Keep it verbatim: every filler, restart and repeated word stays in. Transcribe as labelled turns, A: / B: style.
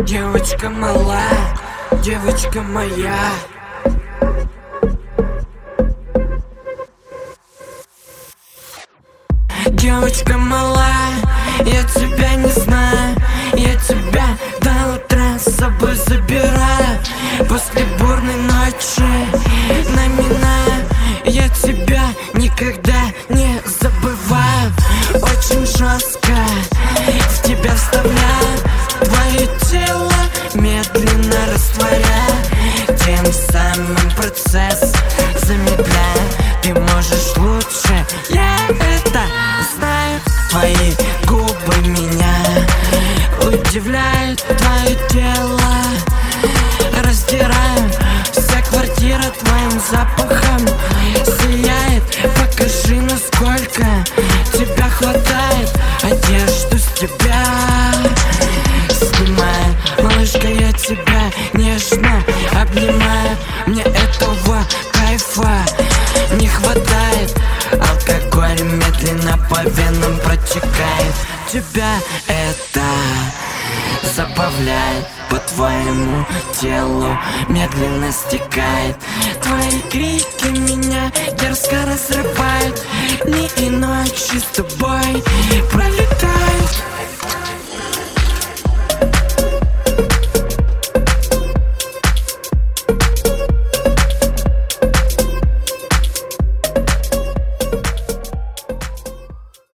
A: Девочка малая, девочка моя. Девочка малая, я тебя не знаю. Я тебя до утра с собой забираю. После бурной ночи наминаю. Я тебя никогда не забываю. Очень жестко в тебя вставляю. Твое тело медленно растворяя, тем самым процесс замедляя. Ты можешь лучше, я это знаю. Твои губы меня удивляют. Твое тело раздираю. Вся квартира твоим запахом сияет. Покажи, насколько тебя хватает. Одежду с тебя снимаю. Малышка, я тебя нежно обнимаю. Мне этого кайфа не хватает. Алкоголь медленно по венам протекает. Тебя это забавляет. По твоему телу медленно стекает. Твои крики меня дерзко разрывают. Дни и ночи с тобой пролетают.